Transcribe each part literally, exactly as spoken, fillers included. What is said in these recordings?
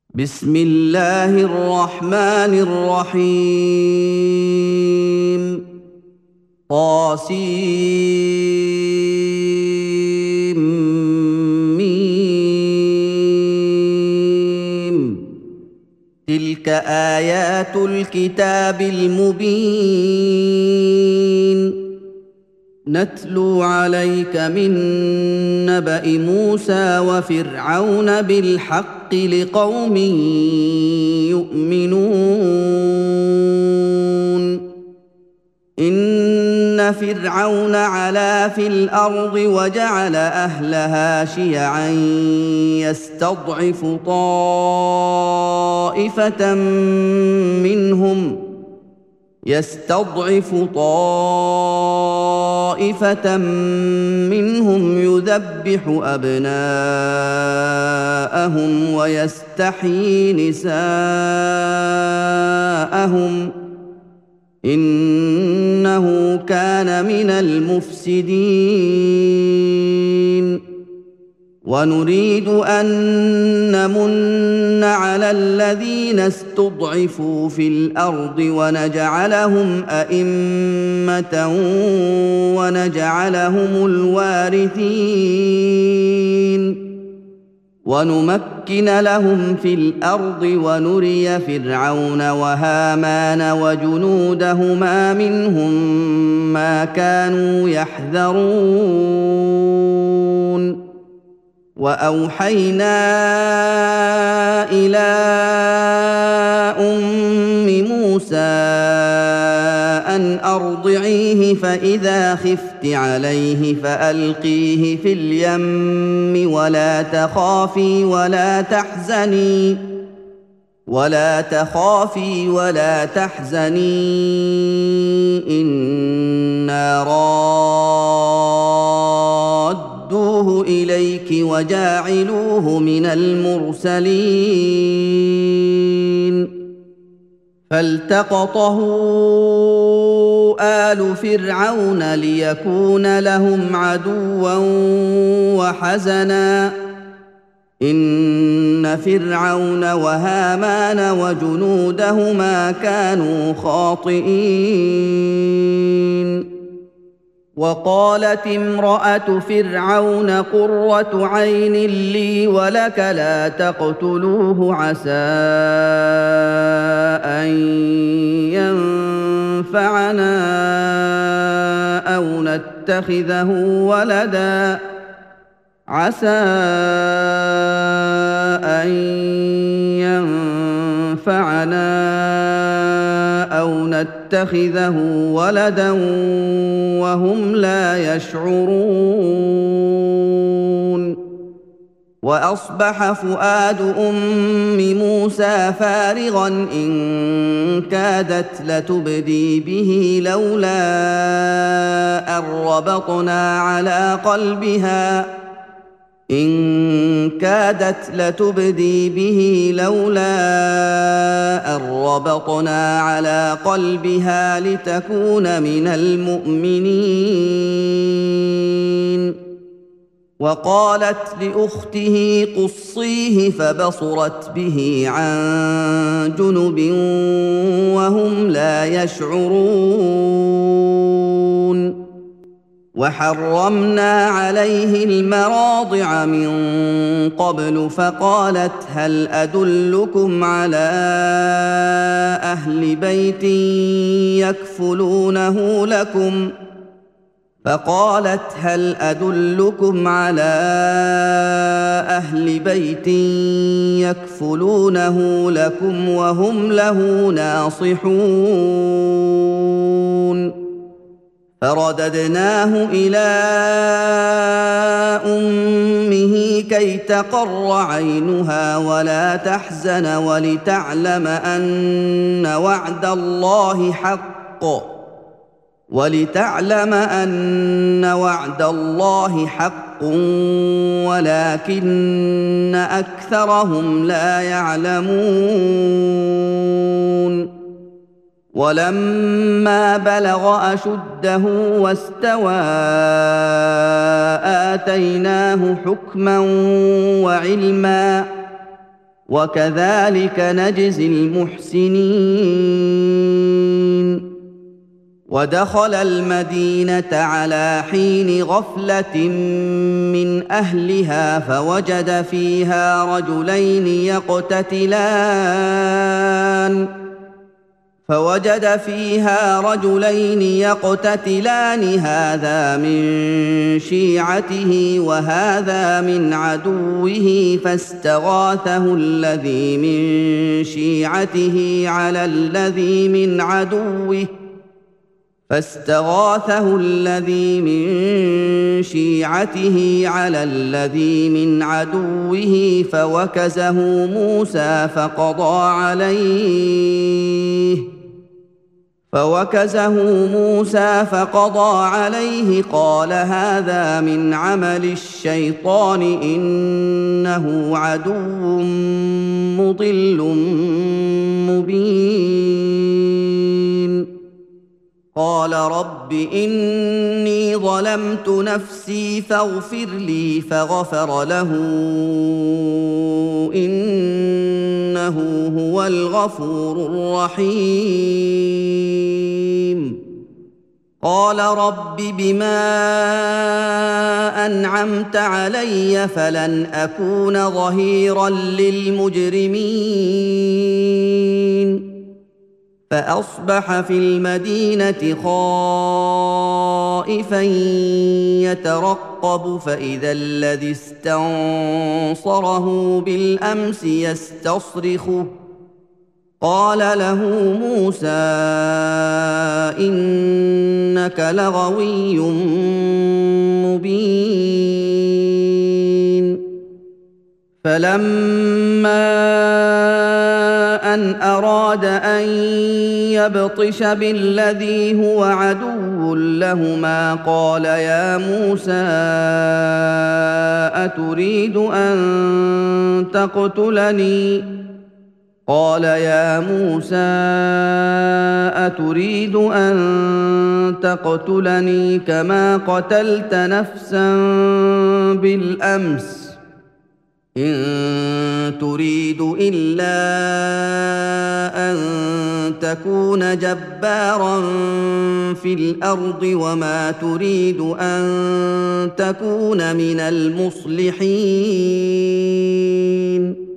بسم الله الرحمن الرحيم طاسيم ميم تلك آيات الكتاب المبين نتلو عليك من نبأ موسى وفرعون بالحق لقوم يؤمنون إن فرعون علا في الأرض وجعل أهلها شيعا يستضعف طائفة منهم يستضعف طائفة منهم يذبح أبناءهم ويستحيي نساءهم إنه كان من المفسدين ونريد أن نمن على الذين استضعفوا في الأرض ونجعلهم أئمة ونجعلهم الوارثين ونمكن لهم في الأرض ونري فرعون وهامان وجنودهما منهم ما كانوا يحذرون وأوحينا إلى أم موسى أن أرضعيه فإذا خفت عليه فألقيه في اليم ولا تخافي ولا تحزني ولا تخافي ولا تحزني إنا رادوه إليك وجاعلوه من المرسلين فالتقطه آل فرعون ليكون لهم عدوا وحزنا إن فرعون وهامان وجنودهما كانوا خاطئين وقالت امرأة فرعون قرة عين لي ولك لا تقتلوه عسى أن ينفعنا أو نتخذه ولدا عسى أن ينفعنا أو نتخذه ولدا وهم لا يشعرون وأصبح فؤاد أم موسى فارغا إن كادت لتبدي به لولا أن ربطنا على قلبها إن كادت لتبدي به لولا أن ربطنا على قلبها لتكون من المؤمنين وقالت لأخته قصيه فبصرت به عن جنب وهم لا يشعرون وحرمنا عليه المراضع من قبل فقالت هل أدلكم على أهل بيت يكفلونه لكم فقالت هل أدلكم على أهل بيت يكفلونه لكم وهم له ناصحون فرددناه إلى أمه كي تقر عينها ولا تحزن ولتعلم أن وعد الله حق ولتعلم أن وعد الله حق ولكن أكثرهم لا يعلمون ولما بلغ أشده واستوى آتيناه حكما وعلما وكذلك نجزي المحسنين. ودخل المدينة على حين غفلة من أهلها فوجد فيها رجلين يقتتلان فوجد فيها رجلين يقتتلان هذا من شيعته وهذا من عدوه فاستغاثه الذي من شيعته على الذي من عدوه فاستغاثه الذي من شيعته على الذي من عدوه فوكزه موسى فقضى عليه فوكزه موسى فقضى عليه قال هذا من عمل الشيطان إنه عدو مضل مبين. قال رب إني ظلمت نفسي فاغفر لي فغفر له إنه هو الغفور الرحيم. قال رب بما أنعمت علي فلن أكون ظهيرا للمجرمين. فأصبح في المدينة خائفا يترقب فإذا الذي استنصره بالأمس يستصرخه قال له موسى إنك لغوي مبين. فلما أن أراد أن يبطش بالذي هو عدو لهما قال يا موسى أتريد أن تقتلني قال يا موسى أتريد أن تقتلني كما قتلت نفسا بالأمس إن تريد إلا أن تكون جبارا في الأرض وما تريد أن تكون من المصلحين.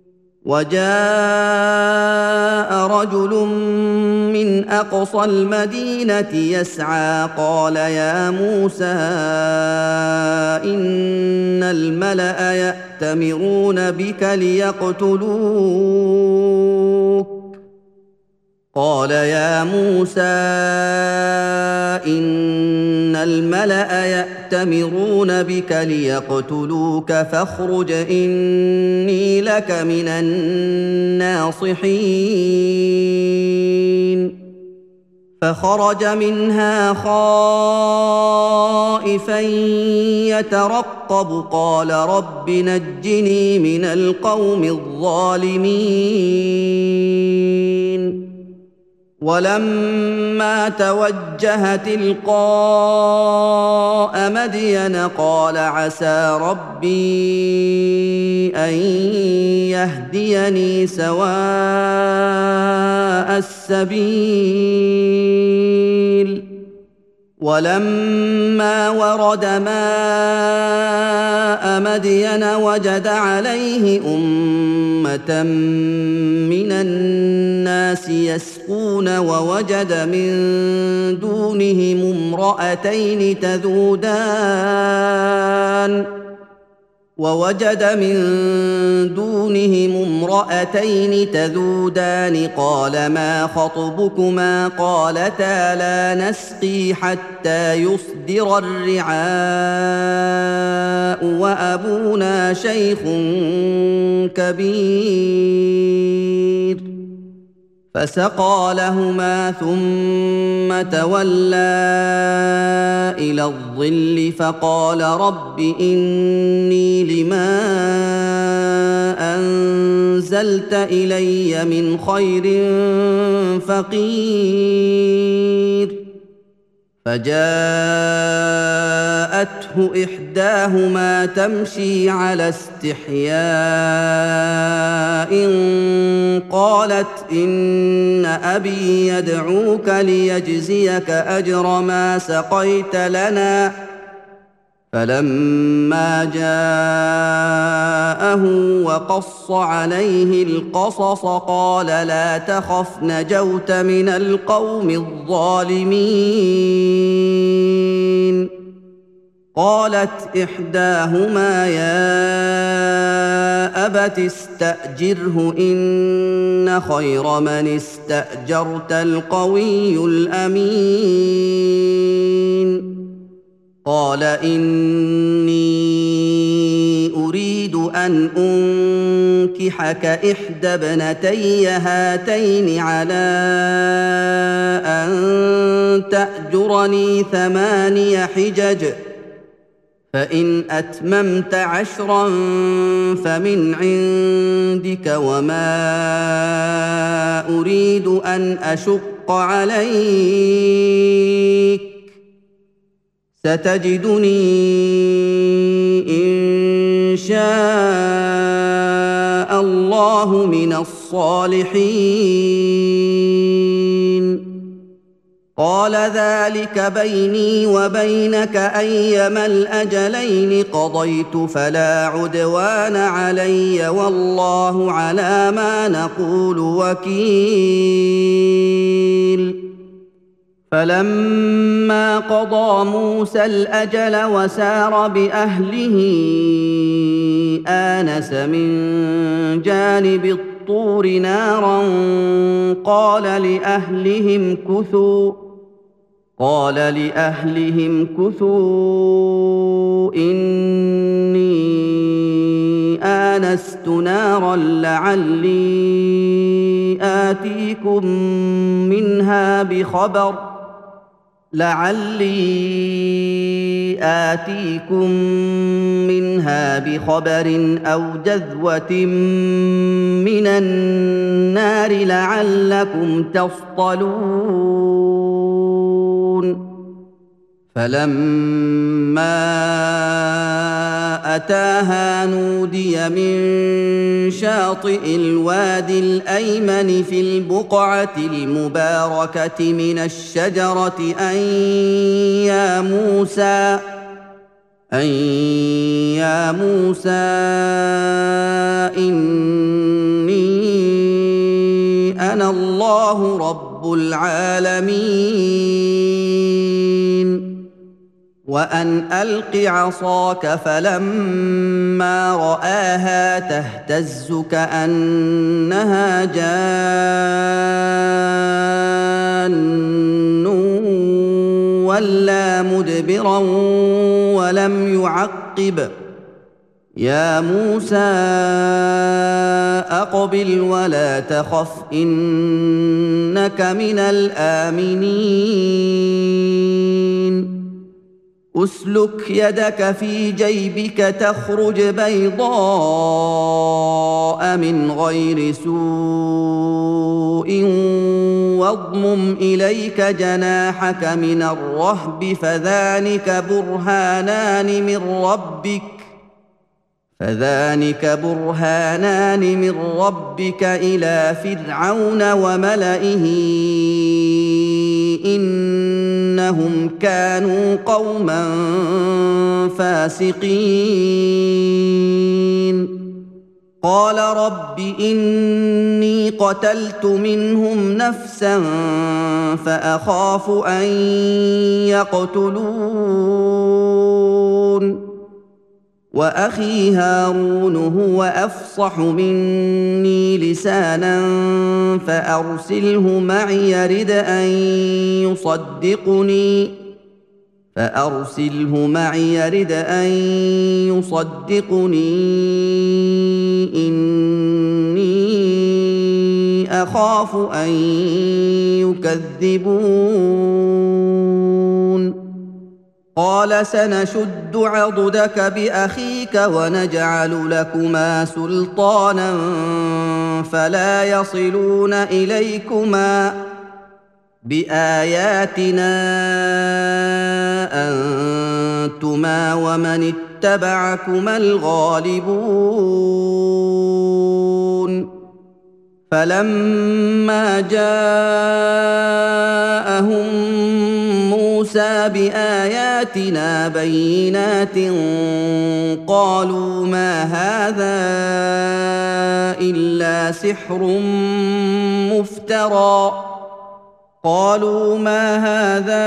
وجاء رجل من أقصى المدينة يسعى قال يا موسى إن الملأ يأتمرون بك ليقتلوك قال يا موسى إن الملأ يأتمرون بك ليقتلوك فاخرج إني لك من الناصحين. فخرج منها خائفا يترقب قال رب نجني من القوم الظالمين. ولما توجه تلقاء مدين قال عسى ربي أن يهديني سواء السبيل. ولما ورد ماء مدين وجد عليه أمة من الناس يسقون ووجد من دونهم امرأتين تذودان ووجد من دونهم امرأتين تذودان قال ما خطبكما قالتا لا نسقي حتى يصدر الرعاء وأبونا شيخ كبير. فسقى لهما ثم تولى إلى الظل فقال رب إني لما أنزلت إلي من خير فقير. فجاءته إحداهما تمشي على استحياء قالت إن أبي يدعوك ليجزيك أجر ما سقيت لنا فلما جاءه وقص عليه القصص قال لا تخف نجوت من القوم الظالمين قالت إحداهما يا أبت استأجره إن خير من استأجرت القوي الأمين قال إني أريد أن أنكحك إحدى ابنتي هاتين على أن تأجرني ثماني حجج فإن أتممت عشرا فمن عندك وما أريد أن أشق عليك ستجدني إن شاء الله من الصالحين قال ذلك بيني وبينك أيما الأجلين قضيت فلا عدوان علي والله على ما نقول وكيل فلما قضى موسى الأجل وسار بأهله آنس من جانب الطور نارا قال لأهلهم كثوا قال لأهلهم كثوا إني آنست نارا لعلي آتيكم منها بخبر لعلي آتيكم منها بخبر أو جذوة من النار لعلكم تصطلون فلما أتاها نودي من شاطئ الوادي الأيمن في البقعة المباركة من الشجرة أن يا موسى أن يا موسى إني أنا الله رب العالمين وأن ألق عصاك فلما رآها تهتز كأنها جان ولا مدبرا ولم يعقب يا موسى أقبل ولا تخف إنك من الآمنين أسلك يدك في جيبك تخرج بيضاء من غير سوء واضمم إليك جناحك من الرهب فذلك برهانان من ربك فذلك برهانان من ربك إلى فرعون وملئه إنهم كانوا قوما فاسقين قال رب إني قتلت منهم نفسا فأخاف أن يقتلون وأخي هارون هو أفصح مني لسانا فأرسله معي يرد أن يصدقني فأرسله معي يرد أن يصدقني إني أخاف أن يكذبون قال سنشد عضدك بأخيك ونجعل لكما سلطانا فلا يصلون إليكما بآياتنا أنتما ومن اتبعكما الغالبون فلما جاءهم موسى بآياتنا بينات قالوا ما هذا إلا سحر مفترى قالوا ما هذا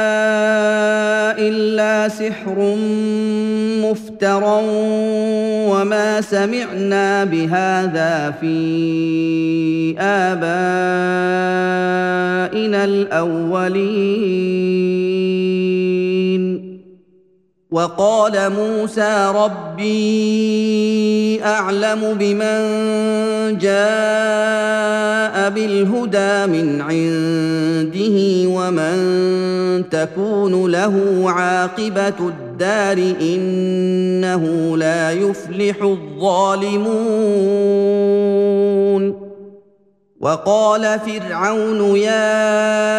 إلا سحر مفترى وما سمعنا بهذا في آبائنا الأولين وقال موسى ربي أعلم بمن جاء بالهدى من عنده ومن تكون له عاقبة الدار إنه لا يفلح الظالمون وقال فرعون يا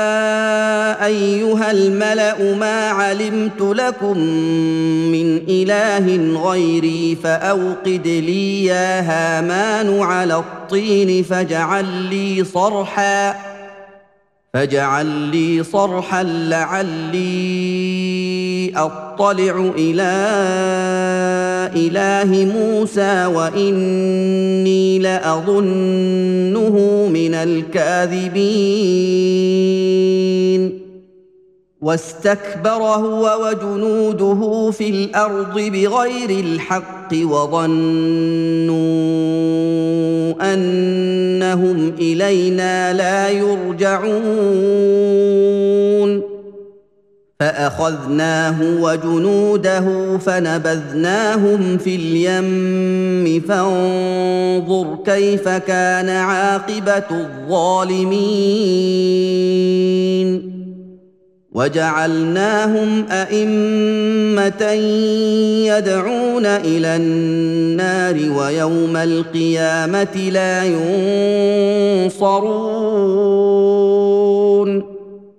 أيها الملأ ما علمت لكم من إله غيري فأوقد لي يا هامان على الطين فاجعل لي صرحا فاجعل لي صرحا لعلي أطلع إلى إله موسى وإني لأظنه من الكاذبين واستكبر هو وجنوده في الأرض بغير الحق وظنوا أنهم إلينا لا يرجعون فأخذناه وجنوده فنبذناهم في اليم فانظر كيف كان عاقبة الظالمين وجعلناهم أئمة يدعون إلى النار ويوم القيامة لا ينصرون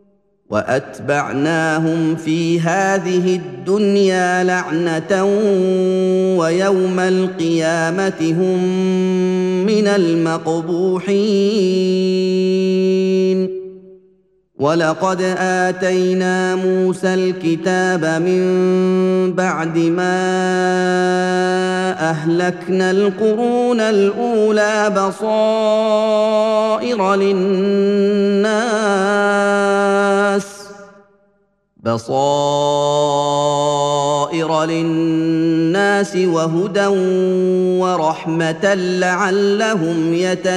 وأتبعناهم في هذه الدنيا لعنة ويوم القيامة هم من المقبوحين ولقد آتينا موسى الكتاب من بعد ما أهلكنا القرون الأولى بصائر للناس بصائر للناس وهدى ورحمة لعلهم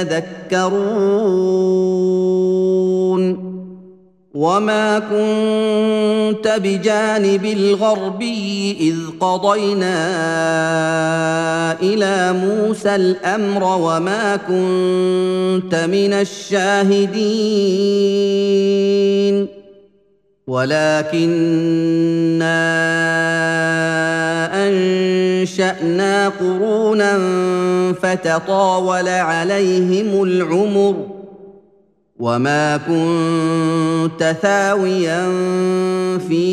يتذكرون وما كنت بجانب الغربي إذ قضينا إلى موسى الأمر وما كنت من الشاهدين ولكننا أنشأنا قرونا فتطاول عليهم العمر وما كنت ثاويا في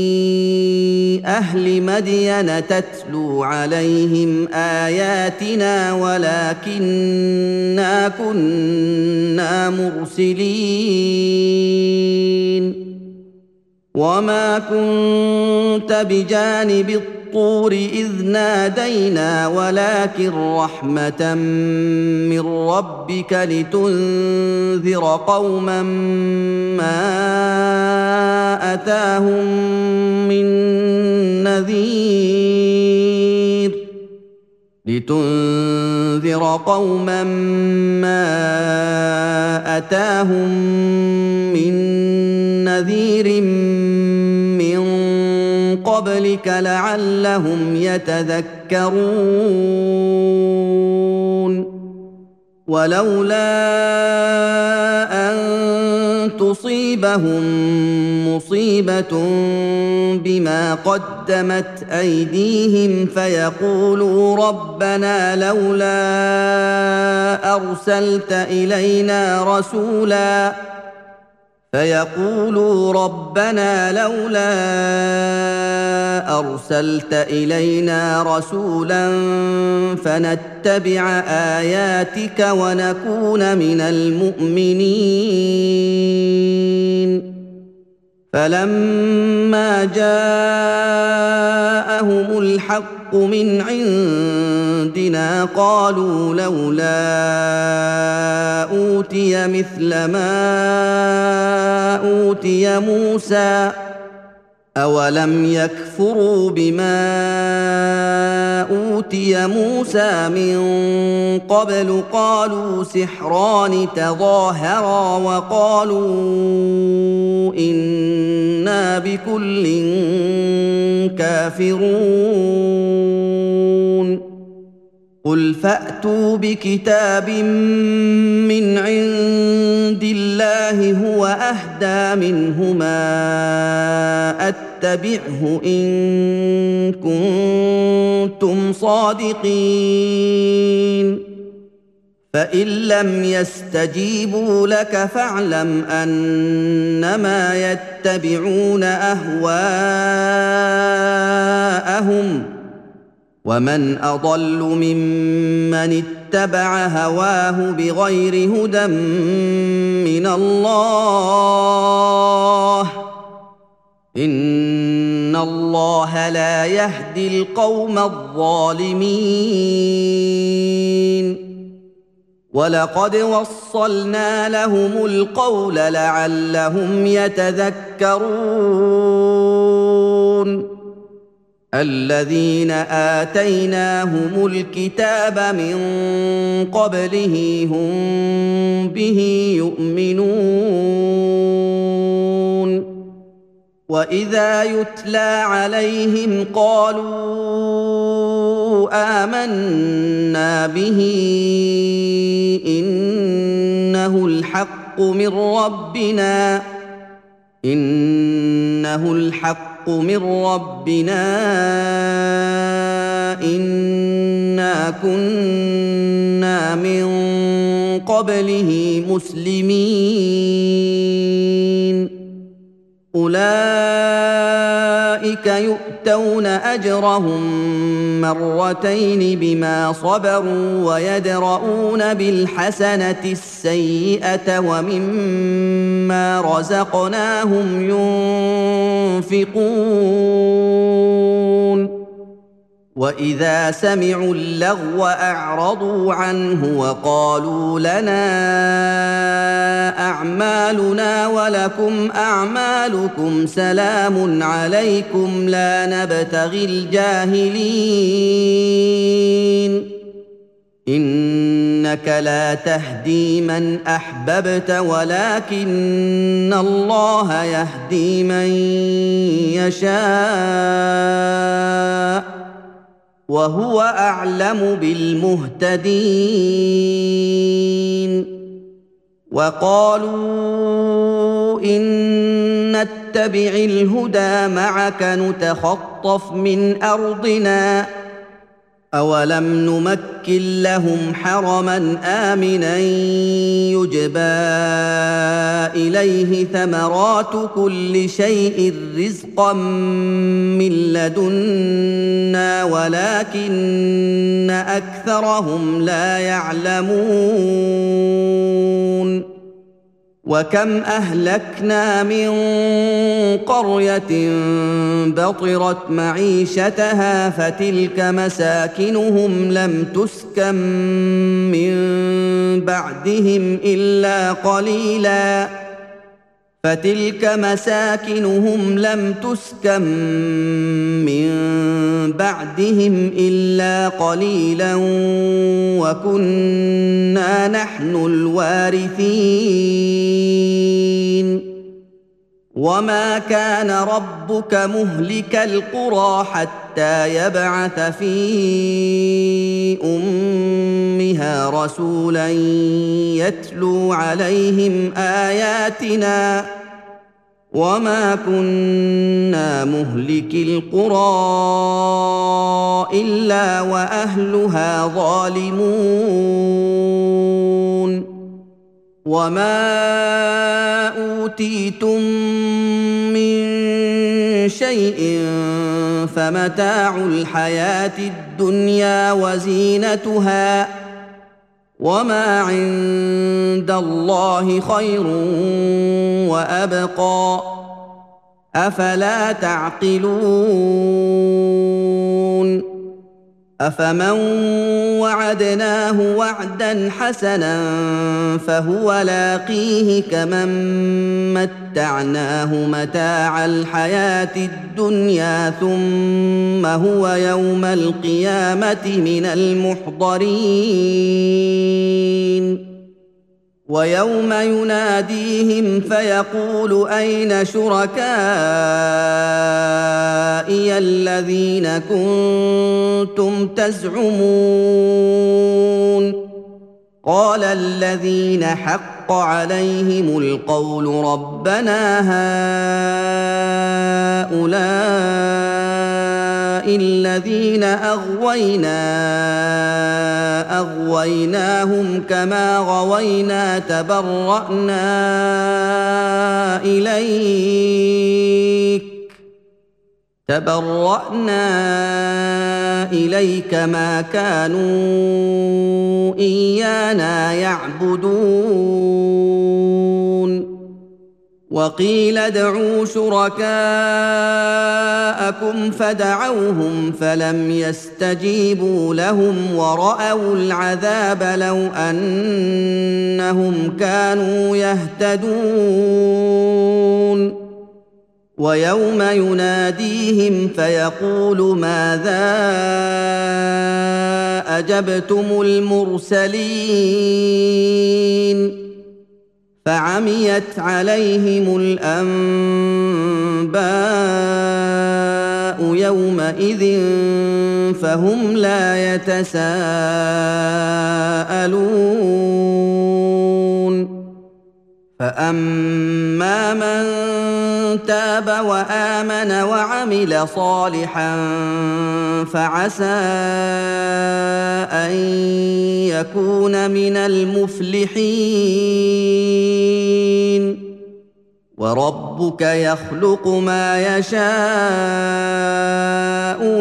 أهل مدين تتلو عليهم آياتنا ولكننا كنا مرسلين وما كنت بجانب الطور إذ نادينا ولكن رحمة من ربك لتنذر قوما ما أتاهم من نذير لتنذر قوما ما أتاهم من نذير من قبلك لعلهم يتذكرون ولولا أن تصيبهم مصيبة بما قدمت أيديهم فيقولوا ربنا لولا أرسلت إلينا رسولا فيقولوا ربنا لولا أرسلت إلينا رسولا فنتبع آياتك ونكون من المؤمنين فلما جاءهم الحق من عندنا قالوا لولا أوتي مثل ما أوتي موسى أولم يكفروا بما أوتي موسى من قبل قالوا سحران تظاهرا وقالوا إنا بكل كافرون قل فأتوا بكتاب من عند الله هو أهدى منهما أتبعه إن كنتم صادقين فإن لم يستجيبوا لك فاعلم أنما يتبعون أهواءهم ومن أضل ممن اتبع هواه بغير هدى من الله إن الله لا يهدي القوم الظالمين ولقد وصلنا لهم القول لعلهم يتذكرون الذين آتيناهم الكتاب من قبله هم به يؤمنون وإذا يتلى عليهم قالوا آمنا به إنه الحق من ربنا إنه الحق من ربنا إنا كنا من قبله مسلمين أولئك يؤتون أجرهم مرتين بما صبروا ويدرؤون بالحسنة السيئة ومما رزقناهم ينفقون وإذا سمعوا اللغو أعرضوا عنه وقالوا لنا أعمالنا ولكم أعمالكم سلام عليكم لا نبتغي الجاهلين إنك لا تهدي من أحببت ولكن الله يهدي من يشاء وهو أعلم بالمهتدين وقالوا إن نتبع الهدى معك نتخطف من أرضنا أولم نمكن لهم حرما آمنا يجبى إليه ثمرات كل شيء رزقا من لدنا ولكن أكثرهم لا يعلمون وكم أهلكنا من قرية بطرت معيشتها فتلك مساكنهم لم تسكن من بعدهم إلا قليلا فتلك مساكنهم لم تسكن من بعدهم إلا قليلا وكنا نحن الوارثين وما كان ربك مهلك القرى حتى يبعث في أمها رسولا يتلو عليهم آياتنا وما كنا مهلك القرى إلا وأهلها ظالمون وما أوتيتم من شيء فمتاع الحياة الدنيا وزينتها وما عند الله خير وأبقى أفلا تعقلون أفمن وعدناه وعدا حسنا فهو لاقيه كمن متعناه متاع الحياة الدنيا ثم هو يوم القيامة من المحضرين ويوم يناديهم فيقول أين شركائي الذين كنتم تزعمون قال الذين حق عليهم القول ربنا هؤلاء الذين أغوينا أغويناهم كما غوينا تبرأنا إليك تبرأنا إليك ما كانوا إيانا يعبدون وقيل ادعوا شركاءكم فدعوهم فلم يستجيبوا لهم ورأوا العذاب لو أنهم كانوا يهتدون ويوم يناديهم فيقول ماذا أجبتم المرسلين فعميت عليهم الأنباء يومئذ فهم لا يتساءلون فأما من تاب وآمن وعمل صالحا فعسى أن يكون من المفلحين وربك يخلق ما يشاء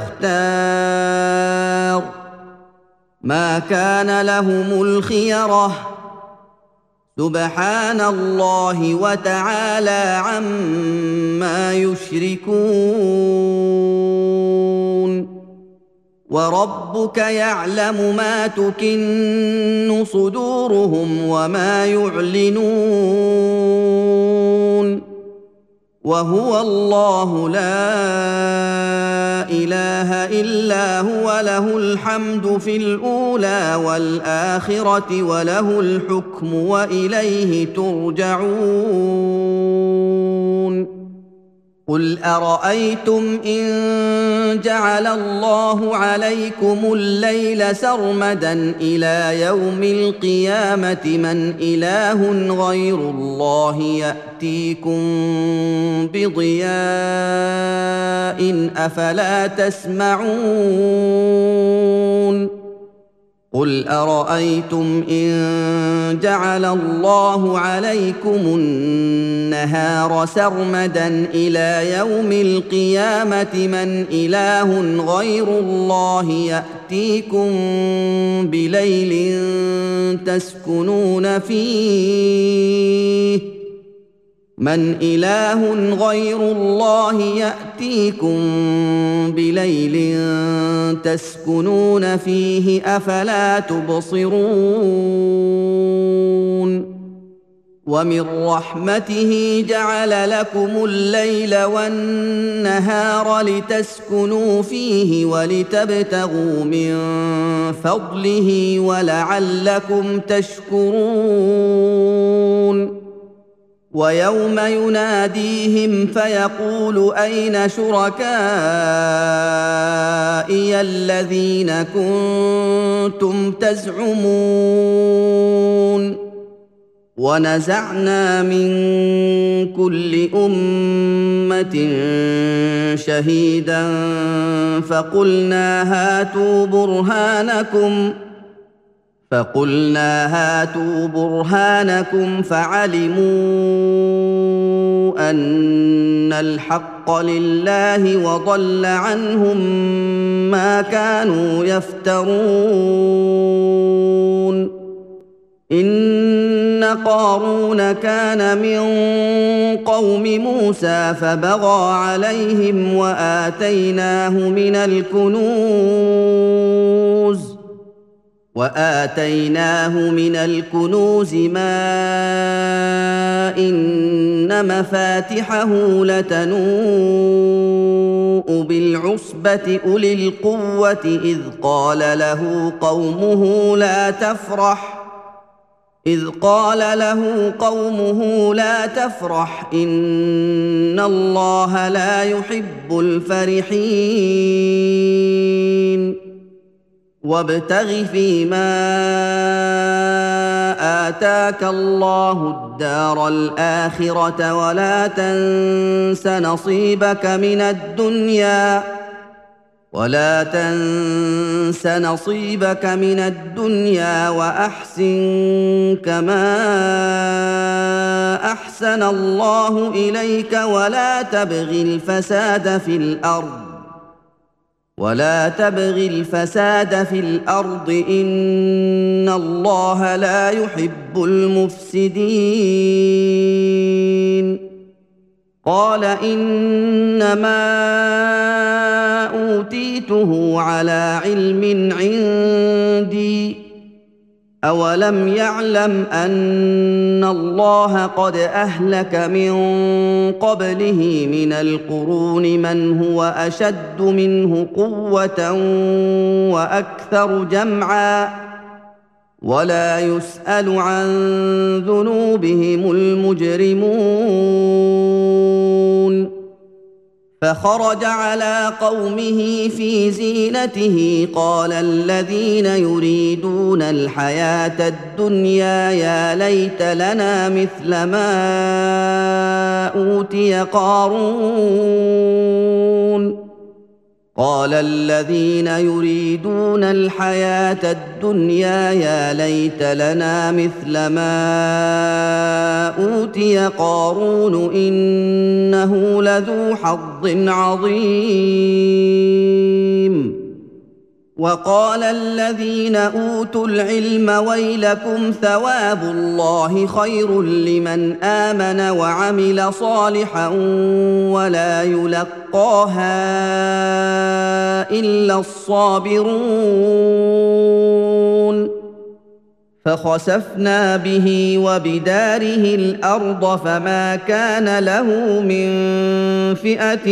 ويختار ما كان لهم الخيرة سبحان الله وتعالى عما يشركون وربك يعلم ما تكن صدورهم وما يعلنون وهو الله لا إله إلا هو له الحمد في الأولى والآخرة وله الحكم وإليه ترجعون قل أرأيتم إن جعل الله عليكم الليل سرمدا إلى يوم القيامة من إله غير الله يأتيكم بضياء أفلا تسمعون قل أرأيتم إن جعل الله عليكم النهار سرمدا إلى يوم القيامة من إله غير الله يأتيكم بليل تسكنون فيه من إله غير الله يأتيكم بليل تسكنون فيه أفلا تبصرون ومن رحمته جعل لكم الليل والنهار لتسكنوا فيه ولتبتغوا من فضله ولعلكم تشكرون ويوم يناديهم فيقول أين شركائي الذين كنتم تزعمون ونزعنا من كل أمة شهيدا فقلنا هاتوا برهانكم فقلنا هاتوا برهانكم فعلموا ان الحق لله وضل عنهم ما كانوا يفترون. ان قارون كان من قوم موسى فبغى عليهم واتيناه من الكنوز وآتيناه من الكنوز ما إن مفاتحه لتنوء بالعصبة أولي القوة إذ قال له قومه لا تفرح إذ قال له قومه لا تفرح إن الله لا يحب الفرحين. وابتغ فيما آتاك الله الدار الآخرة ولا تنس نصيبك من الدنيا ولا تنس نصيبك من الدنيا وأحسن كما أحسن الله إليك ولا تبغ الفساد في الأرض ولا تبغ الفساد في الأرض إن الله لا يحب المفسدين. قال إنما أوتيته على علم عندي أولم يعلم أن الله قد أهلك من قبله من القرون من هو أشد منه قوة وأكثر جمعا ولا يسأل عن ذنوبهم المجرمون. فخرج على قومه في زينته قال الذين يريدون الحياة الدنيا يا ليت لنا مثل ما أوتي قارون قال الذين يريدون الحياة الدنيا يا ليت لنا مثل ما أوتي قارون إنه لذو حظ عظيم. وقال الذين أوتوا العلم ويلكم ثواب الله خير لمن آمن وعمل صالحا ولا يلقاها إلا الصابرون. فخسفنا به وبداره الأرض فما كان له من فئة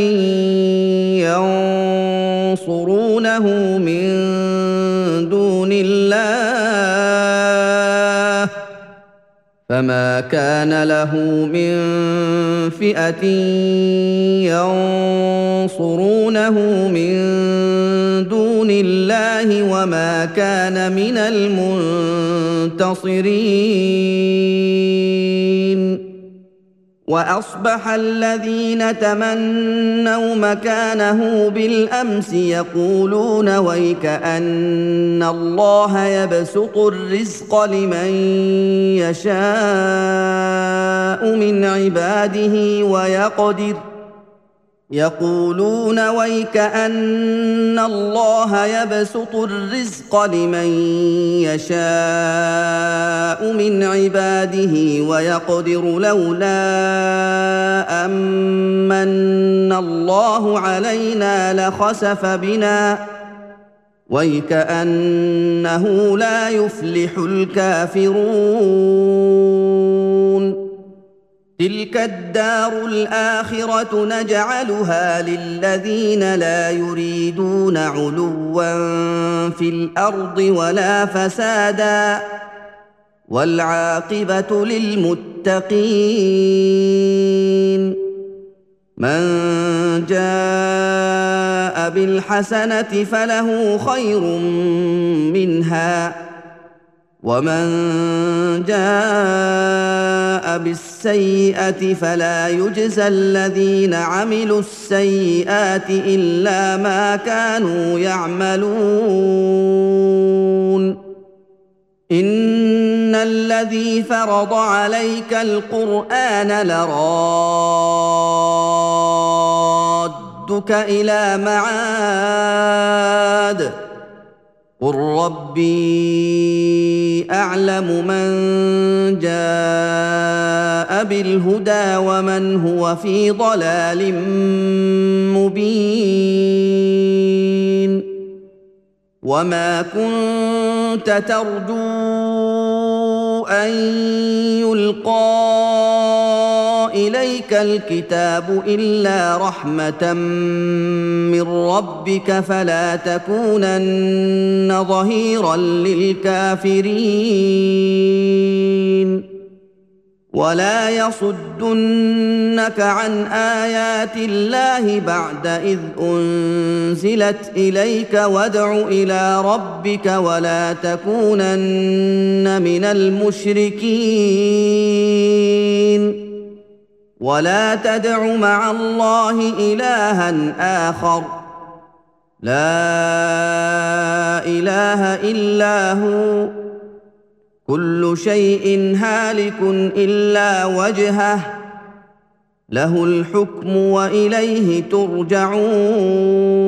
ينصرونه من دون الله فما كان له من فئة ينصرونه من دون الله وما كان من المنتصرين. وأصبح الذين تمنوا مكانه بالأمس يقولون ويكأن الله يبسط الرزق لمن يشاء من عباده ويقدر يقولون ويكأن الله يبسط الرزق لمن يشاء من عباده ويقدر لولا أمن الله علينا لخسف بنا ويكأنه لا يفلح الكافرون. تلك الدار الآخرة نجعلها للذين لا يريدون علوا في الأرض ولا فسادا والعاقبة للمتقين. من جاء بالحسنة فله خير منها ومن جاء بالسيئة فلا يجزى الذين عملوا السيئات إلا ما كانوا يعملون. إن الذي فرض عليك القرآن لرادك إلى معاد قل ربي أعلم من جاء بالهدى ومن هو في ضلال مبين وما كنت ترجو أن يلقى إليك الكتاب إلا رحمة من ربك فلا تكونن ظهيرا للكافرين ولا يصدنك عن آيات الله بعد إذ أنزلت إليك وادع إلى ربك ولا تكونن من المشركين ولا تدع مع الله إلها آخر لا إله إلا هو كل شيء هالك إلا وجهه له الحكم وإليه ترجعون